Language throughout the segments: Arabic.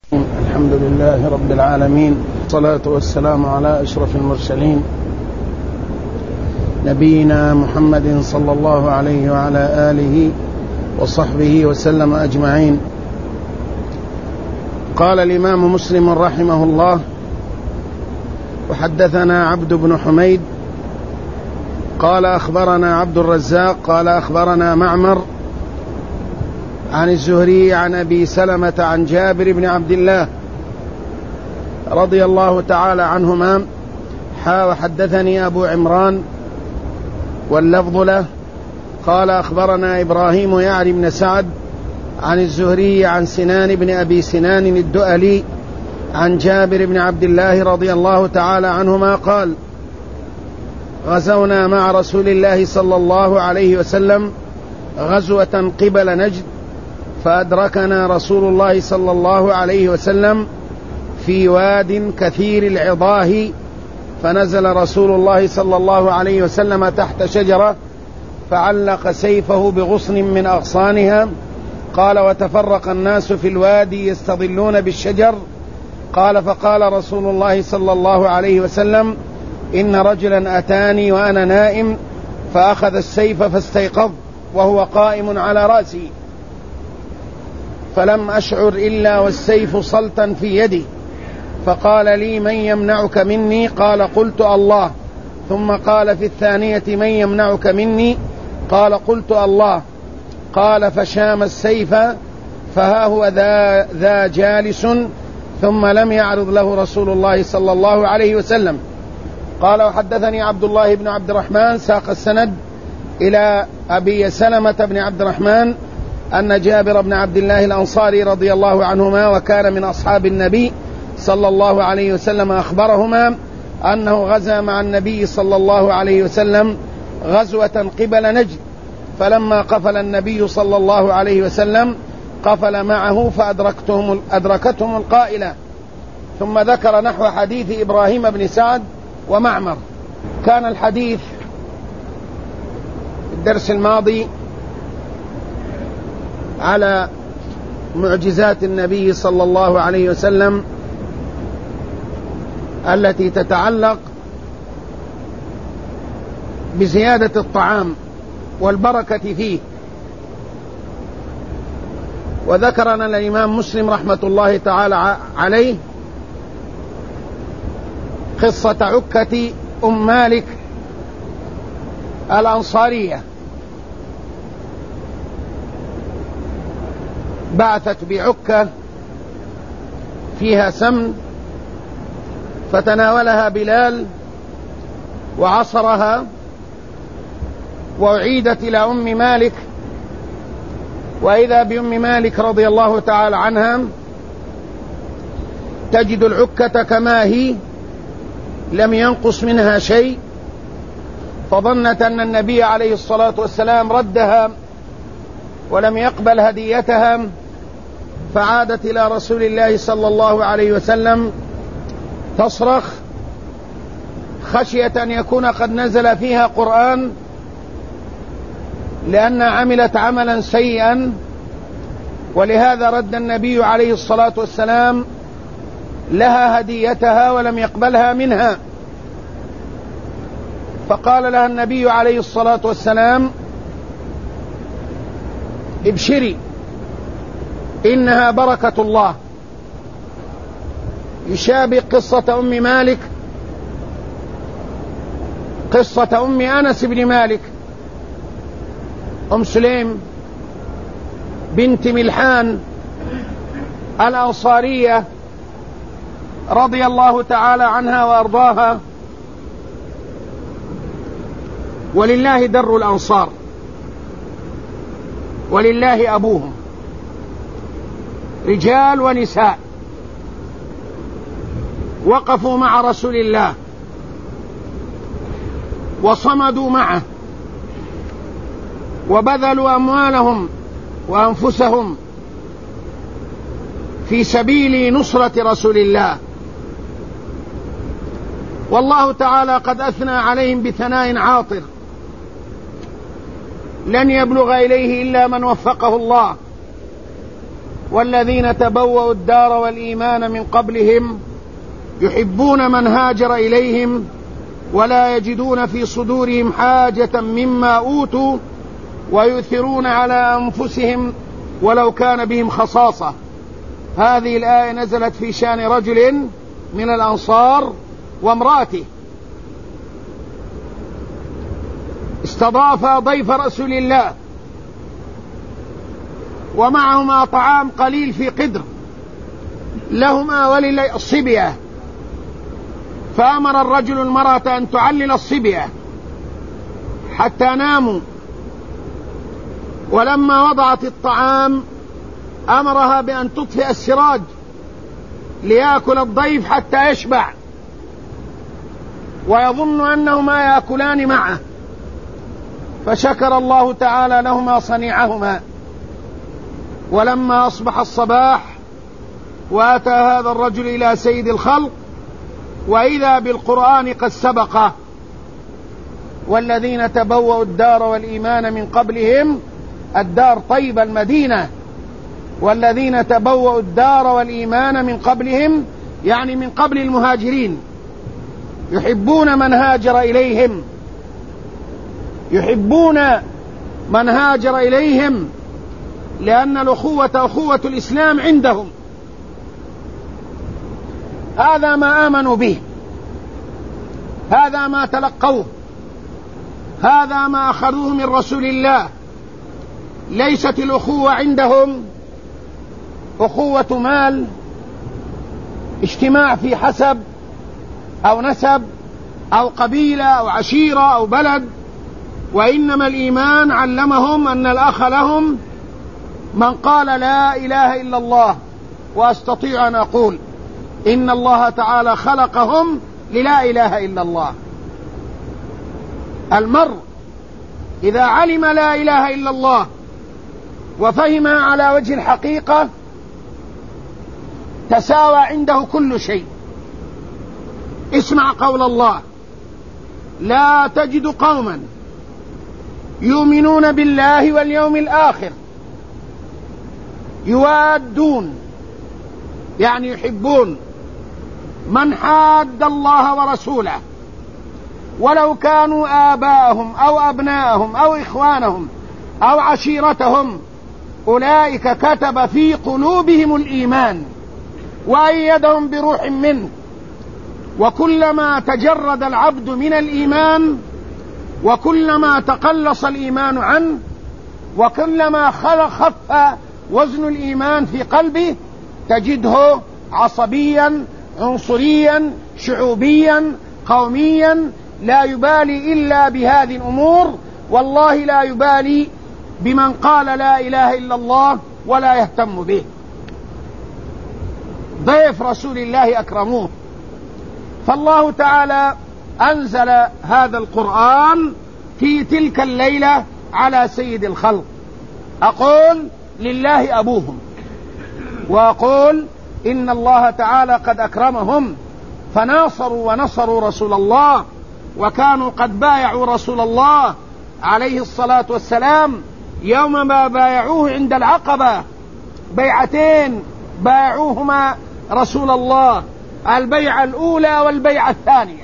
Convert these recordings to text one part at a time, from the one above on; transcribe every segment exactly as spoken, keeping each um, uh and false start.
الحمد لله رب العالمين، والصلاة والسلام على أشرف المرسلين نبينا محمد صلى الله عليه وعلى آله وصحبه وسلم أجمعين. قال الإمام مسلم رحمه الله: وحدثنا عبد بن حميد قال أخبرنا عبد الرزاق قال أخبرنا معمر عن الزهري عن أبي سلمة عن جابر بن عبد الله رضي الله تعالى عنهما حا وحدثني أبو عمران واللفظ له قال أخبرنا إبراهيم يعني بن سعد عن الزهري عن سنان بن أبي سنان الدؤلي عن جابر بن عبد الله رضي الله تعالى عنهما قال: غزونا مع رسول الله صلى الله عليه وسلم غزوة قبل نجد، فأدركنا رسول الله صلى الله عليه وسلم في واد كثير العضاه، فنزل رسول الله صلى الله عليه وسلم تحت شجرة فعلق سيفه بغصن من أغصانها. قال: وتفرق الناس في الوادي يستظلون بالشجر. قال: فقال رسول الله صلى الله عليه وسلم: إن رجلا أتاني وأنا نائم فأخذ السيف فاستيقظ وهو قائم على رأسي، فلم أشعر إلا والسيف صلتا في يدي، فقال لي: من يمنعك مني؟ قال: قلت: الله. ثم قال في الثانية: من يمنعك مني؟ قال: قلت: الله. قال: فشام السيف فها هو ذا, ذا جالس، ثم لم يعرض له رسول الله صلى الله عليه وسلم. قال: وحدثني عبد الله بن عبد الرحمن ساق السند إلى أبي سلمة بن عبد الرحمن أن جابر بن عبد الله الأنصاري رضي الله عنهما وكان من أصحاب النبي صلى الله عليه وسلم أخبرهما أنه غزا مع النبي صلى الله عليه وسلم غزوة قبل نجد، فلما قفل النبي صلى الله عليه وسلم قفل معه فأدركتهم أدركتهم القائلة. ثم ذكر نحو حديث إبراهيم بن سعد ومعمر. كان الحديث الدرس الماضي على معجزات النبي صلى الله عليه وسلم التي تتعلق بزيادة الطعام والبركة فيه. وذكرنا الإمام مسلم رحمة الله تعالى عليه قصة عكة أم مالك الأنصارية، بعثت بعكة فيها سمن فتناولها بلال وعصرها، وأعيدت إلى أم مالك، وإذا بأم مالك رضي الله تعالى عنها تجد العكة كما هي لم ينقص منها شيء، فظنت أن النبي عليه الصلاة والسلام ردها ولم يقبل هديتها، فعادت إلى رسول الله صلى الله عليه وسلم تصرخ خشية أن يكون قد نزل فيها قرآن، لأن عملت عملا سيئا، ولهذا رد النبي عليه الصلاة والسلام لها هديتها ولم يقبلها منها. فقال لها النبي عليه الصلاة والسلام: ابشري إنها بركة الله. يشابه قصة أم مالك قصة أم أنس بن مالك أم سليم بنت ملحان الأنصارية رضي الله تعالى عنها وأرضاها. ولله در الأنصار ولله أبوهم، رجال ونساء وقفوا مع رسول الله وصمدوا معه وبذلوا أموالهم وأنفسهم في سبيل نصرة رسول الله، والله تعالى قد أثنى عليهم بثناء عاطر لن يبلغ إليه إلا من وفقه الله. والذين تبوأوا الدار والإيمان من قبلهم يحبون من هاجر إليهم ولا يجدون في صدورهم حاجة مما أوتوا ويؤثرون على أنفسهم ولو كان بهم خصاصة. هذه الآية نزلت في شأن رجل من الأنصار وامرأته استضاف ضيف رسول الله ومعهما طعام قليل في قدر لهما وللصبية، فأمر الرجل المرأة أن تعلل الصبية حتى ناموا، ولما وضعت الطعام أمرها بأن تطفئ السراج ليأكل الضيف حتى يشبع ويظن أنهما يأكلان معه، فشكر الله تعالى لهما صنيعهما. ولما أصبح الصباح وأتى هذا الرجل إلى سيد الخلق وإذا بالقرآن قد سبقه: والذين تبوأوا الدار والإيمان من قبلهم، الدار طيب المدينة، والذين تبوأوا الدار والإيمان من قبلهم يعني من قبل المهاجرين، يحبون من هاجر إليهم، يحبون من هاجر إليهم لأن الأخوة أخوة الإسلام عندهم، هذا ما آمنوا به، هذا ما تلقوه، هذا ما أخذوه من رسول الله. ليست الأخوة عندهم أخوة مال، اجتماع في حسب أو نسب أو قبيلة أو عشيرة أو بلد، وإنما الإيمان علمهم أن الأخ لهم من قال لا إله إلا الله. وأستطيع أن أقول إن الله تعالى خلقهم للا إله إلا الله. المرء إذا علم لا إله إلا الله وفهمها على وجه الحقيقة تساوى عنده كل شيء. اسمع قول الله: لا تجد قوما يؤمنون بالله واليوم الآخر يوادون يعني يحبون من حاد الله ورسوله ولو كانوا آباءهم أو أبناءهم أو إخوانهم أو عشيرتهم، أولئك كتب في قلوبهم الإيمان وأيدهم بروح منه. وكلما تجرد العبد من الإيمان وكلما تقلص الإيمان عنه وكلما خف وزن الإيمان في قلبه تجده عصبيا عنصريا شعوبيا قوميا، لا يبالي إلا بهذه الأمور، والله لا يبالي بمن قال لا إله إلا الله ولا يهتم به. ضيف رسول الله أكرموه، فالله تعالى أنزل هذا القرآن في تلك الليلة على سيد الخلق. أقول لله أبوهم، وأقول إن الله تعالى قد أكرمهم فناصروا ونصروا رسول الله، وكانوا قد بايعوا رسول الله عليه الصلاة والسلام يوم ما بايعوه عند العقبة، بيعتين بايعوهما رسول الله، البيعة الأولى والبيعة الثانية،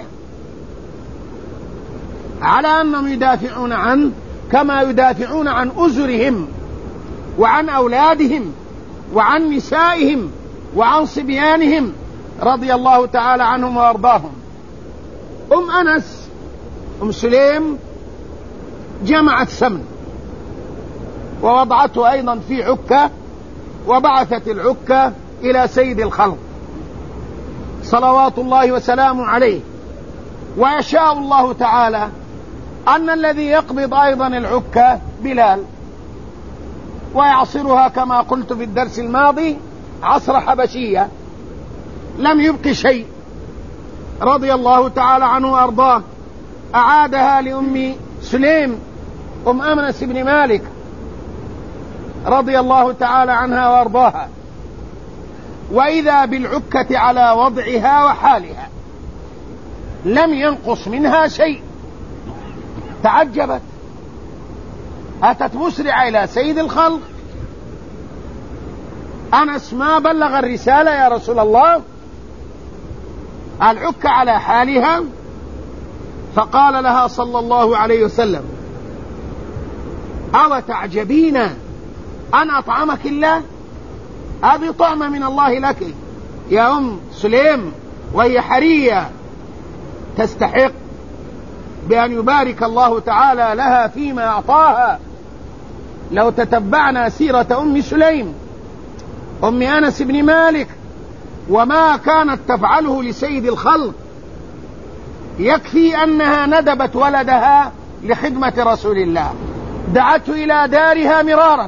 على أنهم يدافعون عنه كما يدافعون عن أزرهم وعن أولادهم وعن نسائهم وعن صبيانهم رضي الله تعالى عنهم وأرضاهم. أم أنس أم سليم جمعت سمن ووضعته أيضا في عكة وبعثت العكة إلى سيد الخلق صلوات الله وسلامه عليه. ويشاء الله تعالى أن الذي يقبض أيضا العكة بلال ويعصرها كما قلت في الدرس الماضي عصر حبشية، لم يبق شيء رضي الله تعالى عنه وأرضاه. أعادها لأم سليم أم أنس بن مالك رضي الله تعالى عنها وأرضاها، وإذا بالعكة على وضعها وحالها لم ينقص منها شيء. تعجبت، أتت مسرعة إلى سيد الخلق أنس ما بلغ الرسالة يا رسول الله؟ العك على حالها. فقال لها صلى الله عليه وسلم: أو تعجبين أن أطعمك الله؟ هذه طعمة من الله لك يا أم سليم، وهي حرية تستحق بأن يبارك الله تعالى لها فيما أعطاها. لو تتبعنا سيرة أم سليم أم أنس بن مالك وما كانت تفعله لسيد الخلق، يكفي أنها ندبت ولدها لخدمة رسول الله، دعته إلى دارها مرارا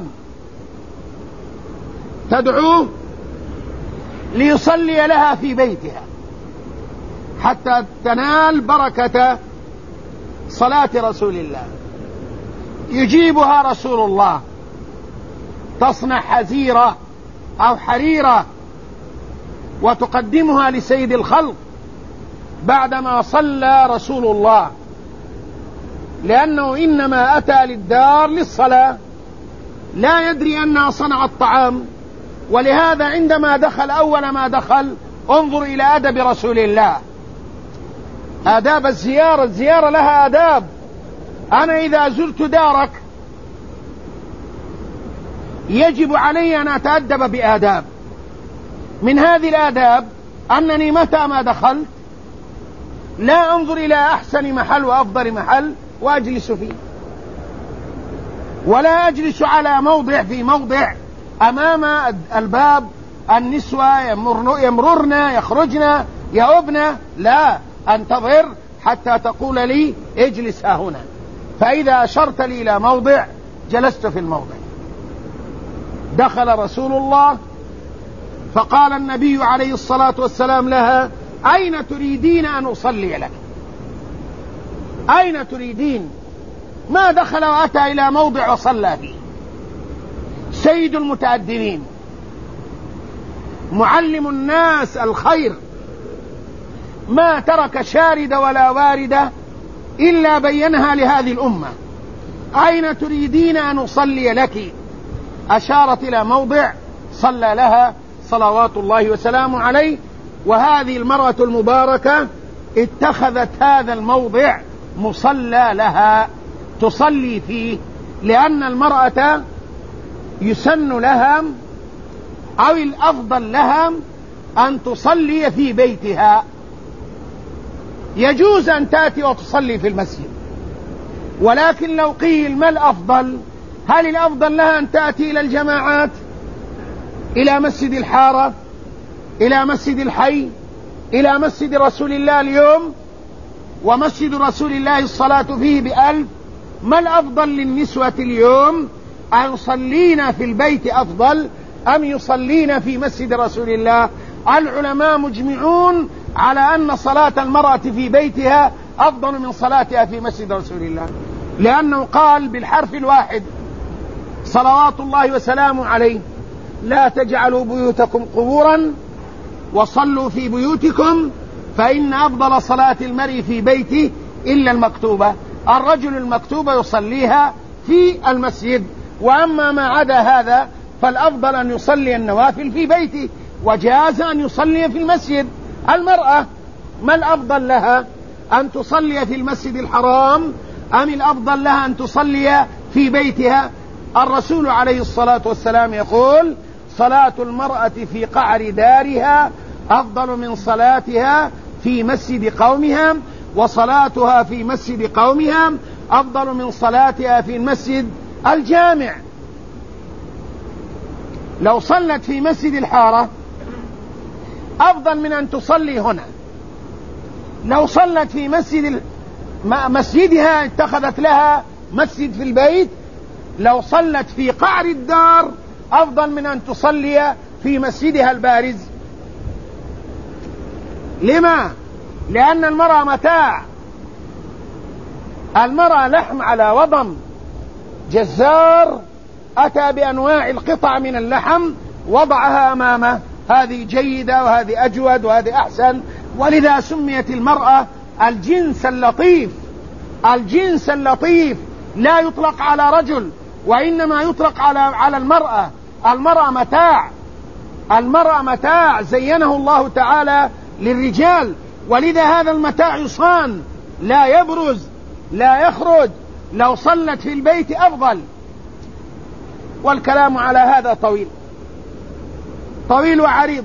تدعوه ليصلي لها في بيتها حتى تنال بركة صلاة رسول الله. يجيبها رسول الله، تصنع حزيرة أو حريرة وتقدمها لسيد الخلق بعدما صلى رسول الله، لأنه إنما أتى للدار للصلاة، لا يدري أنها صنعت طعام. ولهذا عندما دخل أول ما دخل انظر إلى أدب رسول الله، آداب الزيارة. الزيارة لها آداب. أنا إذا زرت دارك يجب علي أن أتأدب بآداب. من هذه الآداب أنني متى ما دخلت لا أنظر إلى أحسن محل وأفضل محل وأجلس فيه، ولا أجلس على موضع في موضع أمام الباب النسوة يمررن يخرجن يعبن، لا، أنتظر حتى تقول لي اجلس ها هنا، فإذا أشرت لي إلى موضع جلست في الموضع. دخل رسول الله فقال النبي عليه الصلاة والسلام لها: أين تريدين أن أصلي لك؟ أين تريدين؟ ما دخل وأتى إلى موضع وصلى فيه. سيد المتأدبين، معلم الناس الخير، ما ترك شاردة ولا واردة إلا بينها لهذه الأمة. أين تريدين أن أصلي لك؟ أشارت إلى موضع صلى لها صلوات الله وسلامه عليه. وهذه المرأة المباركة اتخذت هذا الموضع مصلى لها تصلي فيه، لأن المرأة يسن لها أو الأفضل لها أن تصلي في بيتها. يجوز أن تأتي وتصلي في المسجد، ولكن لو قيل ما الأفضل، هل الأفضل لها أن تأتي إلى الجماعات، إلى مسجد الحارة، إلى مسجد الحي، إلى مسجد رسول الله اليوم، ومسجد رسول الله الصلاة فيه بألف؟ ما الأفضل للنسوة اليوم، أن يصلين في البيت أفضل أم يصلين في مسجد رسول الله؟ العلماء مجمعون على أن صلاة المرأة في بيتها أفضل من صلاتها في مسجد رسول الله، لأنه قال بالحرف الواحد صلوات الله وسلامه عليه: لا تجعلوا بيوتكم قبورا وصلوا في بيوتكم فإن أفضل صلاة المرء في بيته إلا المكتوبة. الرجل المكتوبة يصليها في المسجد، وأما ما عدا هذا فالأفضل أن يصلي النوافل في بيته، وجاز أن يصلي في المسجد. المرأة ما الأفضل لها، أن تصلي في المسجد الحرام أم الأفضل لها أن تصلي في بيتها؟ الرسول عليه الصلاة والسلام يقول: صلاة المرأة في قعر دارها أفضل من صلاتها في مسجد قومها، وصلاتها في مسجد قومها أفضل من صلاتها في المسجد الجامع. لو صلت في مسجد الحارة أفضل من أن تصلي هنا. لو صلت في مسجد مسجدها اتخذت لها مسجد في البيت، لو صلت في قعر الدار أفضل من أن تصلي في مسجدها البارز. لما؟ لأن المرأة متاع، المرأة لحم على وضم. جزار أتى بأنواع القطع من اللحم وضعها أمامه، هذه جيدة وهذه أجود وهذه أحسن، ولذا سميت المرأة الجنس اللطيف. الجنس اللطيف لا يطلق على رجل، وإنما يطلق على على المرأة. المرأة متاع، المرأة متاع زينه الله تعالى للرجال، ولذا هذا المتاع يصان، لا يبرز لا يخرج، لو صلت في البيت أفضل. والكلام على هذا طويل طويل وعريض.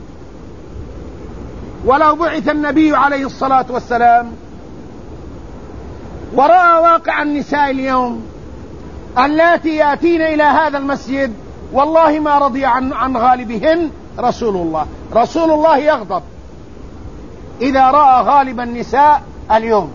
ولو بعث النبي عليه الصلاة والسلام ورأى واقع النساء اليوم اللاتي يأتين إلى هذا المسجد، والله ما رضي عن, عن غالبهن رسول الله. رسول الله يغضب إذا رأى غالب النساء اليوم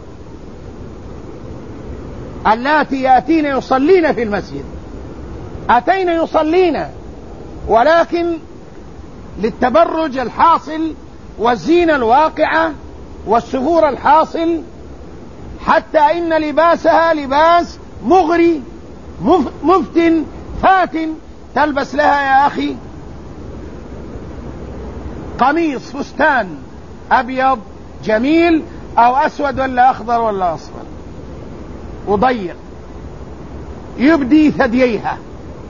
اللاتي يأتين يصلين في المسجد. أتين يصلين ولكن للتبرج الحاصل والزينة الواقعة والسفور الحاصل، حتى إن لباسها لباس مغري مفتن فاتن. تلبس لها يا أخي قميص فستان أبيض جميل أو أسود ولا أخضر ولا أصفر وضيق يبدي ثدييها،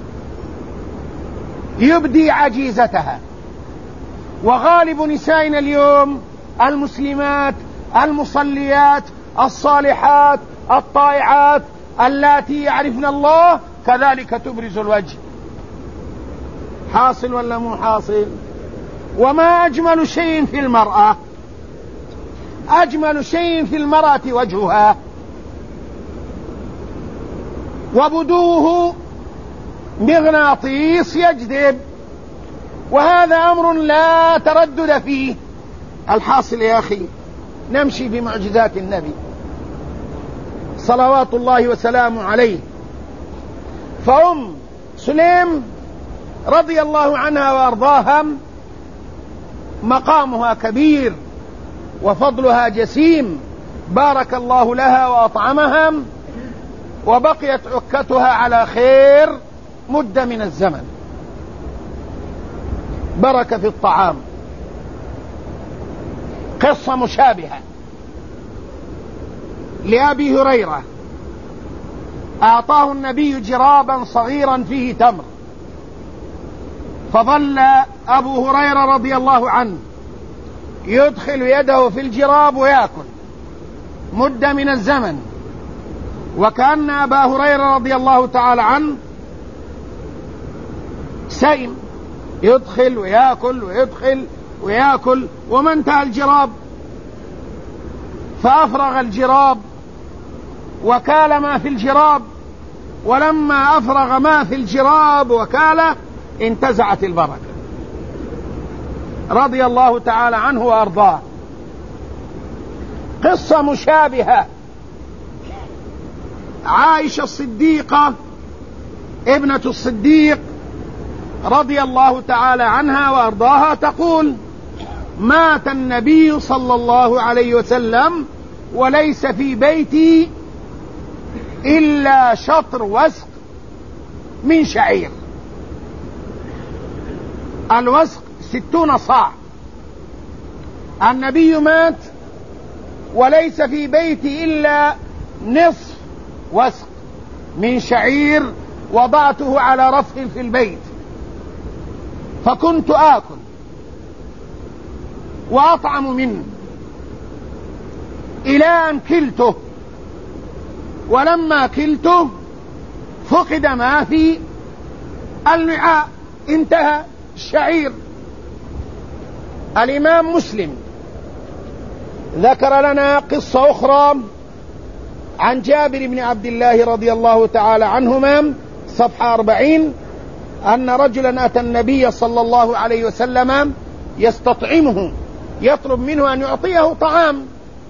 يبدي عجيزتها. وغالب نسائنا اليوم المسلمات المصليات الصالحات الطائعات اللاتي يعرفن الله كذلك تبرز الوجه. حاصل ولا مو حاصل؟ وما أجمل شيء في المرأة، أجمل شيء في المرأة وجهها، وبدوه مغناطيس يجذب، وهذا أمر لا تردد فيه. الحاصل يا أخي نمشي بمعجزات النبي صلوات الله وسلامه عليه. فأم سليم رضي الله عنها وأرضاها مقامها كبير وفضلها جسيم، بارك الله لها وأطعمها، وبقيت عكتها على خير مدة من الزمن، بركة في الطعام. قصة مشابهة لأبي هريرة، أعطاه النبي جرابا صغيرا فيه تمر، فظل أبو هريرة رضي الله عنه يدخل يده في الجراب ويأكل مدة من الزمن، وكأن أبا هريرة رضي الله تعالى عنه سائم يدخل ويأكل ويدخل ويأكل، وما انتهى الجراب فأفرغ الجراب وكال ما في الجراب، ولما أفرغ ما في الجراب وكاله انتزعت البركة رضي الله تعالى عنه وأرضاه. قصة مشابهة عائشة الصديقة ابنة الصديق رضي الله تعالى عنها وأرضاها تقول: مات النبي صلى الله عليه وسلم وليس في بيتي إلا شطر وسق من شعير. الوسق ستون صاع. النبي مات وليس في بيتي إلا نصف وسق من شعير وضعته على رف في البيت، فكنت آكل وأطعم منه إلى أن كلته، ولما كلته فقد ما في الوعاء، انتهى الشعير. الإمام مسلم ذكر لنا قصة أخرى عن جابر بن عبد الله رضي الله تعالى عنهما صفحة أربعين، أن رجلا أتى النبي صلى الله عليه وسلم يستطعمه، يطلب منه أن يعطيه طعام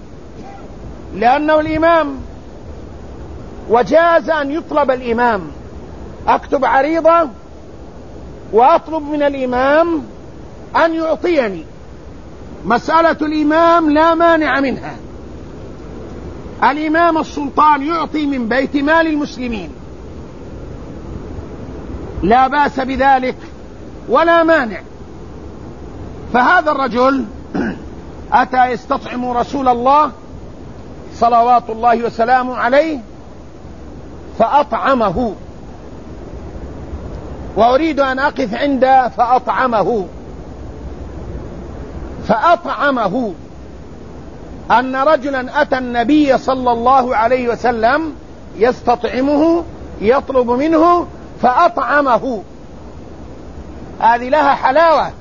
لأنه الإمام، وجاز أن يطلب الإمام. أكتب عريضة وأطلب من الإمام أن يعطيني، مسألة الإمام لا مانع منها. الإمام السلطان يعطي من بيت مال المسلمين، لا بأس بذلك ولا مانع. فهذا الرجل أتى يستطعم رسول الله صلوات الله وسلامه عليه فأطعمه، وأريد أن أقف عند فأطعمه فأطعمه، أن رجلا أتى النبي صلى الله عليه وسلم يستطعمه يطلب منه فأطعمه. هذه لها حلاوة،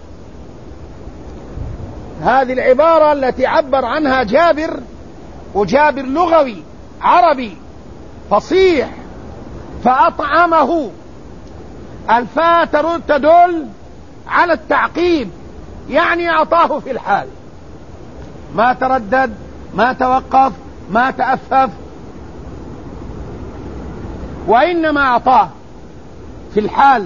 هذه العبارة التي عبر عنها جابر، وجابر لغوي عربي فصيح. فأطعمه، الفاء تدل على التعقيب، يعني أعطاه في الحال، ما تردد، ما توقف، ما تأفف، وإنما أعطاه في الحال.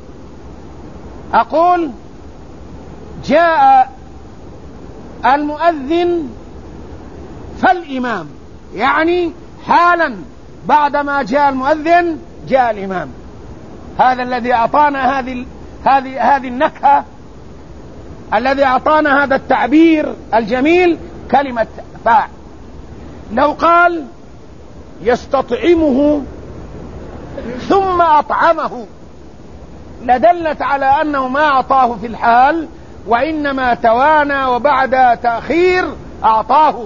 أقول جاء المؤذن فالإمام، يعني حالا بعدما جاء المؤذن جاء الإمام. هذا الذي أعطانا هذه هذه هذه النكهة، الذي أعطانا هذا التعبير الجميل كلمة فاء. لو قال يستطعمه ثم أطعمه لدلت على أنه ما أعطاه في الحال، وإنما توانى وبعد تأخير أعطاه.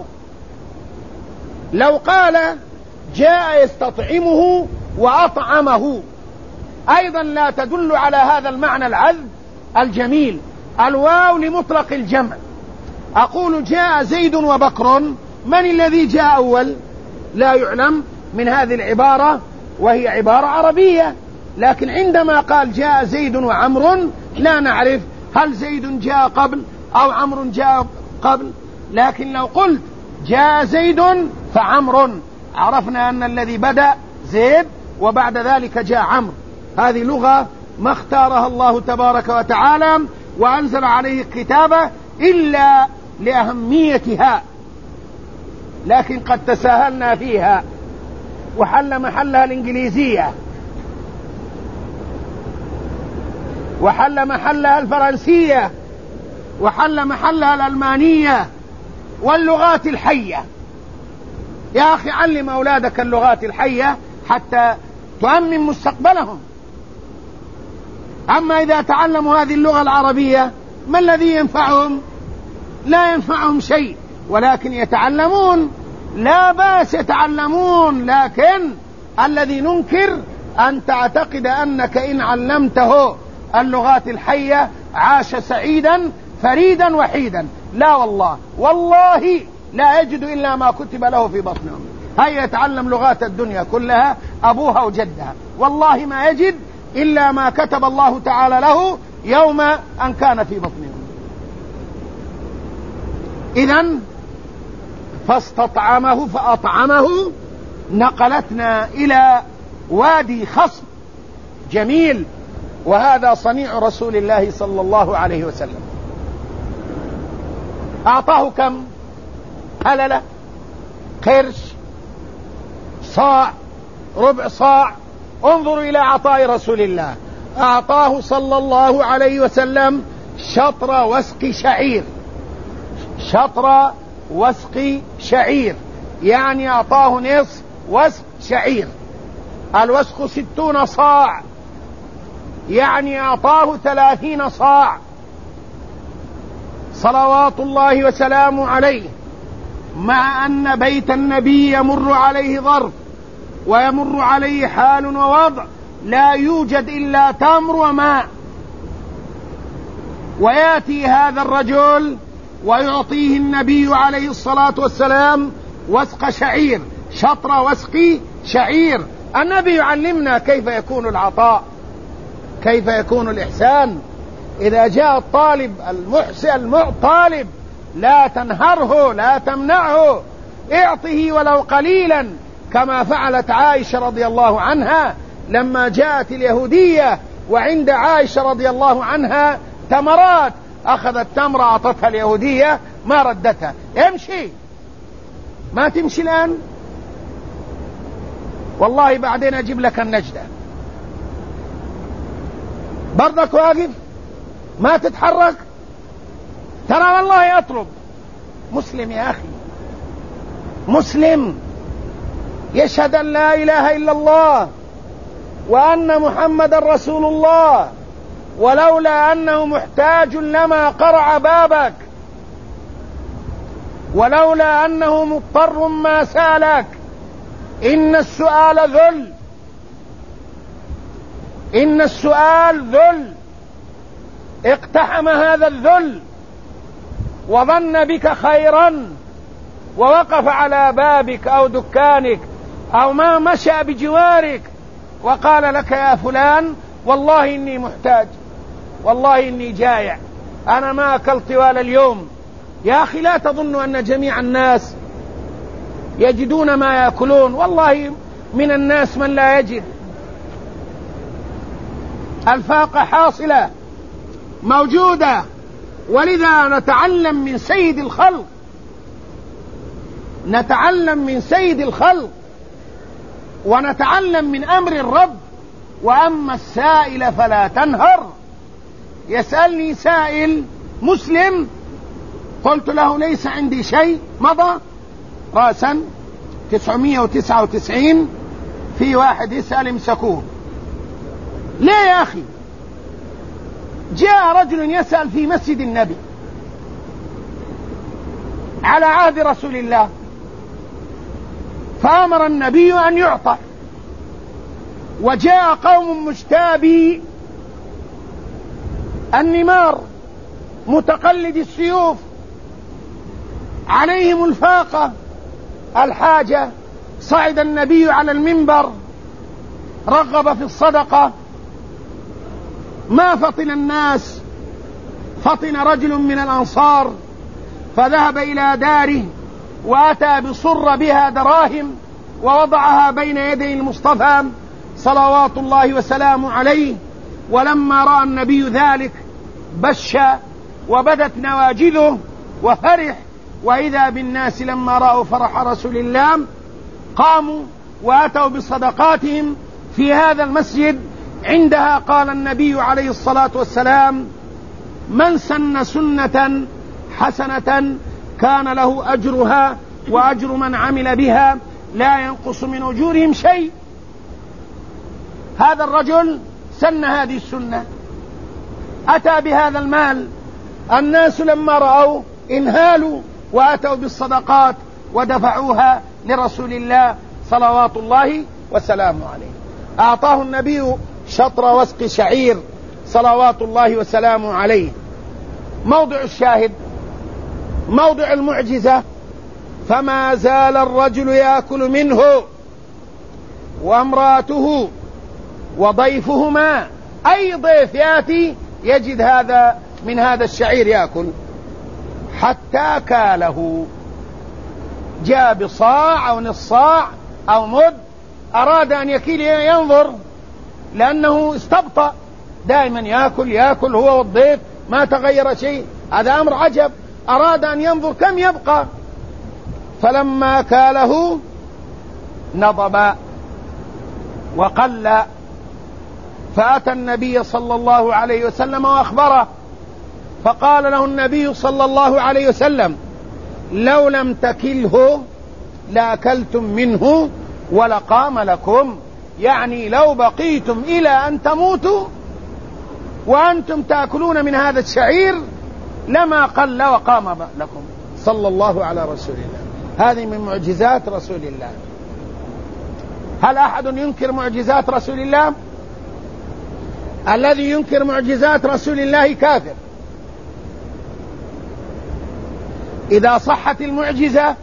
لو قال جاء يستطعمه وأطعمه أيضا لا تدل على هذا المعنى العذب الجميل. الواو لمطلق الجمع. أقول جاء زيد وبكر، من الذي جاء أول؟ لا يعلم من هذه العبارة، وهي عبارة عربية، لكن عندما قال جاء زيد وعمر لا نعرف هل زيد جاء قبل أو عمر جاء قبل. لكن لو قلت جاء زيد فعمر عرفنا أن الذي بدأ زيد وبعد ذلك جاء عمرو. هذه لغة ما اختارها الله تبارك وتعالى وأنزل عليه الكتابة إلا لأهميتها، لكن قد تساهلنا فيها وحل محلها الإنجليزية، وحل محلها الفرنسية، وحل محلها الألمانية واللغات الحية. يا أخي علم أولادك اللغات الحية حتى تؤمن مستقبلهم. أما إذا تعلموا هذه اللغة العربية ما الذي ينفعهم؟ لا ينفعهم شيء، ولكن يتعلمون، لا بأس يتعلمون، لكن الذي ننكر أن تعتقد أنك إن علمته اللغات الحية عاش سعيدا فريدا وحيدا. لا والله، والله لا يجد إلا ما كتب له في بطن أمه. هيا يتعلم لغات الدنيا كلها أبوها وجدها، والله ما يجد إلا ما كتب الله تعالى له يوم أن كان في بطن أمه. إذن فاستطعمه فأطعمه نقلتنا إلى وادي خصب جميل، وهذا صنيع رسول الله صلى الله عليه وسلم. أعطاه كم؟ هللة، قرش، صاع، ربع صاع. انظروا إلى عطاء رسول الله، أعطاه صلى الله عليه وسلم شطر وسق شعير، شطر وسق شعير يعني أعطاه نصف وسق شعير. الوسق ستون صاع، يعني أعطاه ثلاثين صاع، صلوات الله وسلامه عليه. مع أن بيت النبي يمر عليه ظرف ويمر عليه حال ووضع لا يوجد إلا تمر وماء، ويأتي هذا الرجل ويعطيه النبي عليه الصلاة والسلام وسق شعير، شطر وسق شعير. النبي يعلمنا كيف يكون العطاء، كيف يكون الإحسان. إذا جاء الطالب المحسن الطالب لا تنهره، لا تمنعه، اعطه ولو قليلا، كما فعلت عائشة رضي الله عنها لما جاءت اليهودية وعند عائشة رضي الله عنها تمرات، أخذت تمرة أعطتها اليهودية ما ردتها. امشي، ما تمشي الآن، والله بعدين أجيب لك النجدة. برضك واقف ما تتحرك، ترى والله أطلب. مسلم يا أخي، مسلم يشهد أن لا إله إلا الله وأن محمد رسول الله، ولولا أنه محتاج لما قرع بابك، ولولا أنه مضطر ما سالك. إن السؤال ذل، إن السؤال ذل. اقتحم هذا الذل وظن بك خيرا ووقف على بابك أو دكانك أو ما مشى بجوارك وقال لك يا فلان والله إني محتاج، والله إني جائع، أنا ما أكلت طوال اليوم. يا أخي لا تظن أن جميع الناس يجدون ما يأكلون، والله من الناس من لا يجد. الفاقة حاصلة موجودة، ولذا نتعلم من سيد الخلق، نتعلم من سيد الخلق ونتعلم من أمر الرب. وأما السائل فلا تنهر. يسألني سائل مسلم قلت له ليس عندي شيء، مضى رأسا تسعمائة وتسعة وتسعين في واحد يسأل امسكوه. ليه يا أخي؟ جاء رجل يسأل في مسجد النبي على عهد رسول الله، فأمر النبي أن يعطى، وجاء قوم مجتابي النمار متقلد السيوف عليهم الفاقة الحاجة. صعد النبي على المنبر رغب في الصدقة، ما فطن الناس، فطن رجل من الأنصار فذهب إلى داره وأتى بصر بها دراهم ووضعها بين يدي المصطفى صلوات الله وسلامه عليه. ولما رأى النبي ذلك بش وبدت نواجذه وفرح، وإذا بالناس لما رأوا فرح رسول الله قاموا وأتوا بصدقاتهم في هذا المسجد. عندها قال النبي عليه الصلاة والسلام: من سن سنة حسنة كان له أجرها وأجر من عمل بها لا ينقص من أجورهم شيء. هذا الرجل سن هذه السنة، أتى بهذا المال، الناس لما رأوا انهالوا وأتوا بالصدقات ودفعوها لرسول الله صلوات الله وسلامه عليه. أعطاه النبي شطر وسق شعير صلوات الله وسلامه عليه. موضع الشاهد، موضع المعجزة: فما زال الرجل يأكل منه وامرأته وضيفهما. أي ضيف يأتي يجد هذا من هذا الشعير يأكل حتى كاله. جاء بصاع أو نص صاع أو مد، أراد أن يكيل ينظر لأنه استبطأ، دائما يأكل يأكل هو والضيف ما تغير شيء، هذا أمر عجب. أراد أن ينظر كم يبقى، فلما كاله نضب وقل، فأتى النبي صلى الله عليه وسلم وأخبره، فقال له النبي صلى الله عليه وسلم: لو لم تكله لأكلتم منه ولقام لكم. يعني لو بقيتم إلى أن تموتوا وأنتم تأكلون من هذا الشعير لما قل وقام لكم. صلى الله على رسول الله. هذه من معجزات رسول الله. هل أحد ينكر معجزات رسول الله؟ الذي ينكر معجزات رسول الله كافر. إذا صحت المعجزة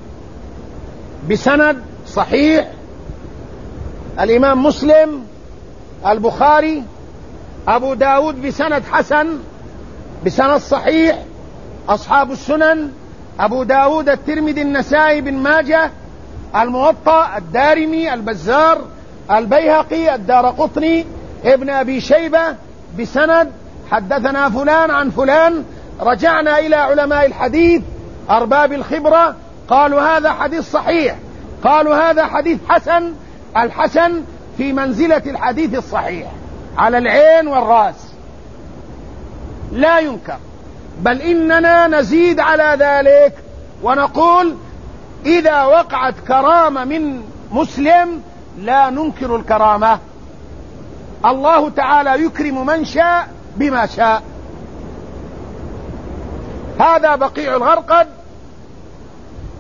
بسند صحيح، الإمام مسلم، البخاري، أبو داود بسند حسن بسند صحيح، أصحاب السنن أبو داود، الترمذي، النسائي، بن ماجه، الموطأ، الدارمي، البزار، البيهقي، الدارقطني، ابن أبي شيبة بسند حدثنا فلان عن فلان. رجعنا إلى علماء الحديث أرباب الخبرة قالوا هذا حديث صحيح، قالوا هذا حديث حسن. الحسن في منزلة الحديث الصحيح على العين والرأس، لا ينكر، بل إننا نزيد على ذلك ونقول إذا وقعت كرامة من مسلم لا ننكر الكرامة. الله تعالى يكرم من شاء بما شاء. هذا بقيع الغرقد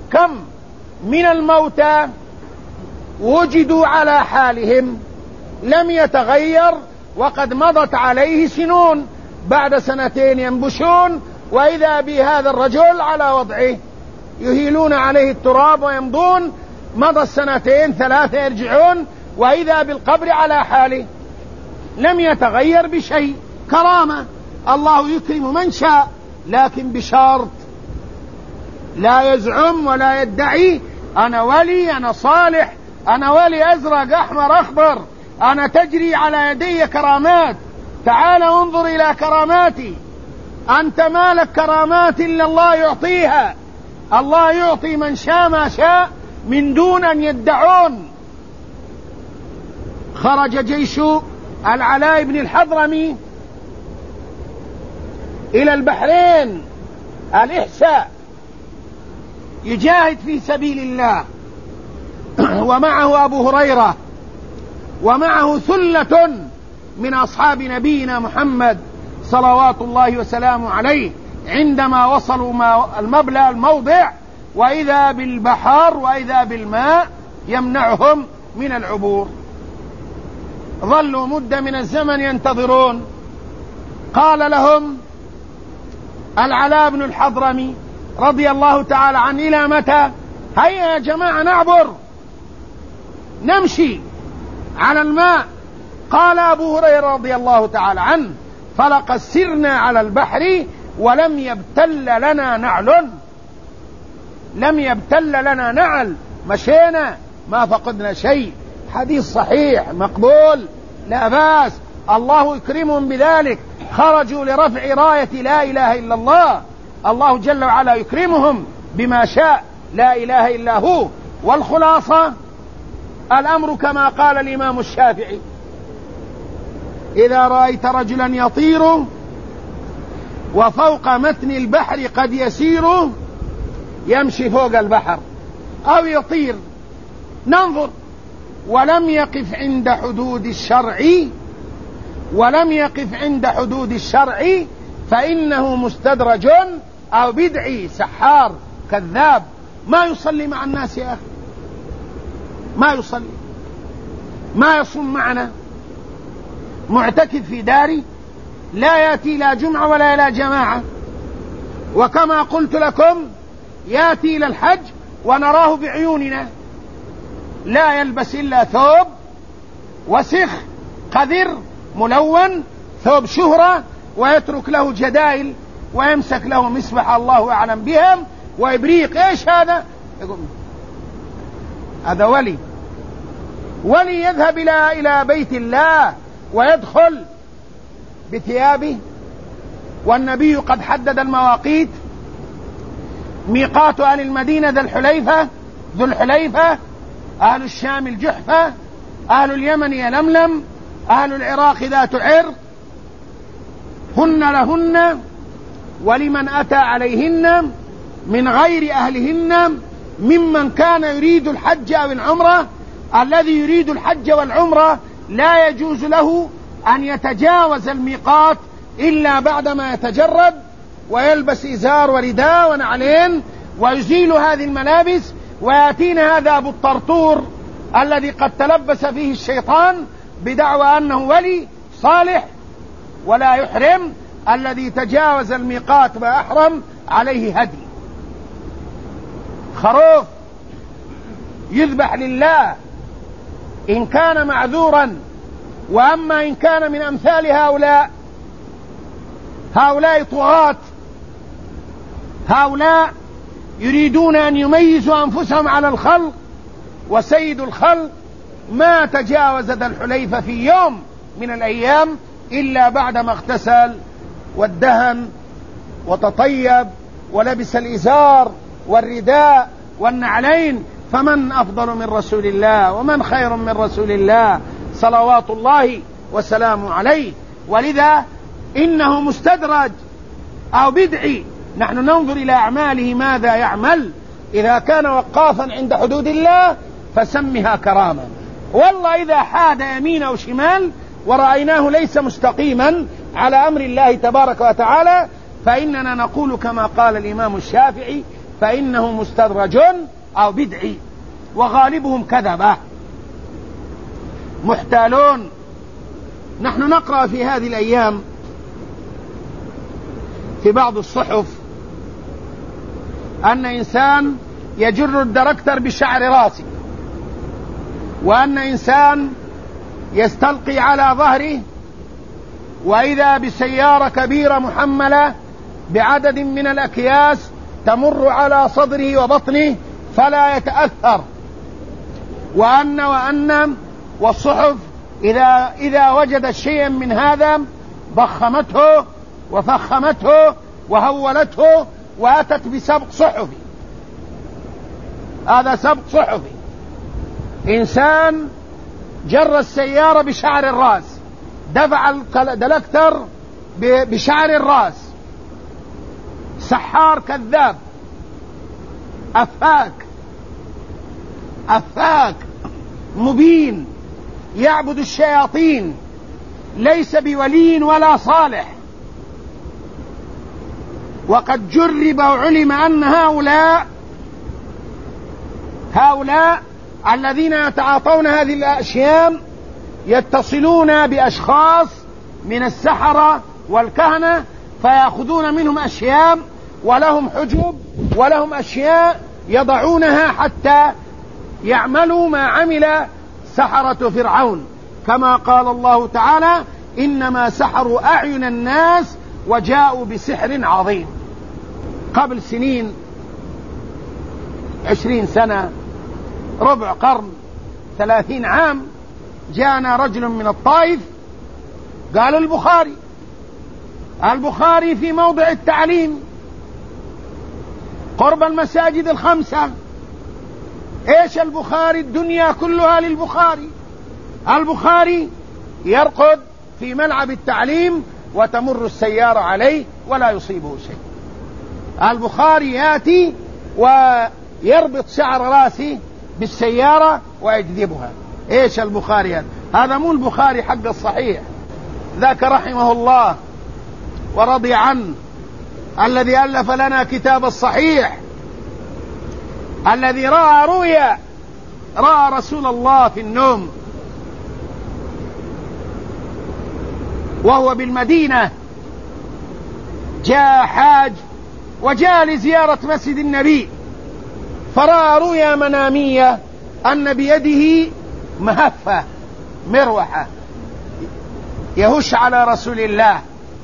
كم من الموتى وجدوا على حالهم لم يتغير وقد مضت عليه سنون، بعد سنتين ينبشون وإذا بهذا الرجل على وضعه، يهيلون عليه التراب ويمضون، مضى السنتين ثلاثة يرجعون وإذا بالقبر على حاله، لم يتغير بشيء. كرامة، الله يكرم من شاء، لكن بشرط لا يزعم ولا يدعي أنا ولي، أنا صالح، أنا ولي أزرق أحمر أخضر، أنا تجري على يدي كرامات، تعال انظر إلى كراماتي. أنت ما لك كرامات إلا الله يعطيها، الله يعطي من شاء ما شاء من دون أن يدعون. خرج جيش العلاء بن الحضرمي إلى البحرين الإحساء يجاهد في سبيل الله، ومعه أبو هريرة ومعه ثلة من أصحاب نبينا محمد صلوات الله وسلامه عليه. عندما وصلوا المبلغ الموضع وإذا بالبحر وإذا بالماء يمنعهم من العبور، ظلوا مدة من الزمن ينتظرون. قال لهم العلاء بن الحضرمي رضي الله تعالى عنه إلى متى؟ هيا يا جماعة نعبر نمشي على الماء. قال أبو هريرة رضي الله تعالى عنه فلقد سرنا على البحر ولم يبتل لنا نعل، لم يبتل لنا نعل، مشينا ما فقدنا شيء. حديث صحيح مقبول لا بأس، الله يكرمهم بذلك، خرجوا لرفع راية لا إله إلا الله، الله جل وعلا يكرمهم بما شاء، لا إله إلا هو. والخلاصة الأمر كما قال الإمام الشافعي: إذا رأيت رجلا يطير وفوق متن البحر قد يسير، يمشي فوق البحر أو يطير، ننظر. ولم يقف عند حدود الشرع، ولم يقف عند حدود الشرع فإنه مستدرج أو بدعي سحار كذاب. ما يصلي مع الناس يا أخي، ما يصلي، ما يصوم معنا، معتكف في داري، لا يأتي لا جمعة ولا إلى جماعة. وكما قلت لكم يأتي إلى الحج ونراه بعيوننا، لا يلبس إلا ثوب وسخ قذر ملون، ثوب شهرة، ويترك له جدائل ويمسك له مسبح الله أعلم بهم وإبريق. إيش هذا؟ يقول هذا ولي، ولي يذهب إلى إلى بيت الله ويدخل بثيابه، والنبي قد حدد المواقيت. ميقات أهل المدينة ذو الحليفة ذو الحليفة أهل الشام الجحفة، أهل اليمن يلملم، أهل العراق ذات عرق، هن لهن ولمن أتى عليهن من غير أهلهن ممن كان يريد الحج أو العمرة. الذي يريد الحج والعمرة لا يجوز له أن يتجاوز الميقات إلا بعدما يتجرد ويلبس إزار ورداء ونعلين ويزيل هذه الملابس، ويأتينا هذا أبو الطرطور الذي قد تلبس فيه الشيطان بدعوى أنه ولي صالح ولا يحرم. الذي تجاوز الميقات وأحرم عليه هدي، خروف يذبح لله إن كان معذورا. وأما إن كان من أمثال هؤلاء، هؤلاء طغاة، هؤلاء يريدون أن يميزوا أنفسهم على الخلق، وسيد الخلق ما تجاوز ذا الحليفة في يوم من الأيام إلا بعدما اغتسل وادهن وتطيب ولبس الإزار والرداء والنعلين. فمن أفضل من رسول الله ومن خير من رسول الله صلوات الله وسلامه عليه؟ ولذا إنه مستدرج أو بدعي. نحن ننظر إلى أعماله ماذا يعمل. إذا كان وقافا عند حدود الله فسمها كرامة، والله إذا حاد يمين أو شمال ورأيناه ليس مستقيما على أمر الله تبارك وتعالى فإننا نقول كما قال الإمام الشافعي: فإنه مستدرج أو بدعي، وغالبهم كذبة محتالون. نحن نقرأ في هذه الأيام في بعض الصحف أن إنسان يجر الدركتر بشعر راسه، وأن إنسان يستلقي على ظهره، وإذا بسيارة كبيرة محملة بعدد من الأكياس تمر على صدره وبطنه فلا يتأثر، وأن وأن والصحف إذا, إذا وجدت شيئا من هذا ضخمته وفخمته وهولته وأتت بسبق صحفي. هذا سبق صحفي. إنسان جر السيارة بشعر الرأس، دفع الدلكتر بشعر الرأس، سحار كذاب أفاك أفاك مبين يعبد الشياطين، ليس بولي ولا صالح. وقد جرب وعلم أن هؤلاء هؤلاء الذين يتعاطون هذه الأشياء يتصلون بأشخاص من السحرة والكهنة فيأخذون منهم أشياء، ولهم حجب ولهم أشياء يضعونها حتى يعملوا ما عمل سحرة فرعون، كما قال الله تعالى: إنما سحروا أعين الناس وجاءوا بسحر عظيم. قبل سنين، عشرين سنة، ربع قرن، ثلاثين عام، جاءنا رجل من الطائف قال: البخاري البخاري في موضع التعليم قرب المساجد الخمسة. ايش البخاري؟ الدنيا كلها للبخاري. البخاري يرقد في ملعب التعليم وتمر السيارة عليه ولا يصيبه شيء. البخاري يأتي ويربط شعر راسه بالسيارة ويجذبها. ايش البخاري هذا؟ هذا مو البخاري حق الصحيح، ذاك رحمه الله ورضي عنه الذي ألف لنا كتاب الصحيح، الذي رأى رؤيا، رأى رسول الله في النوم وهو بالمدينة، جاء حاج وجاء لزيارة مسجد النبي، فرأى رؤيا منامية أن بيده مهفة مروحة يهش على رسول الله،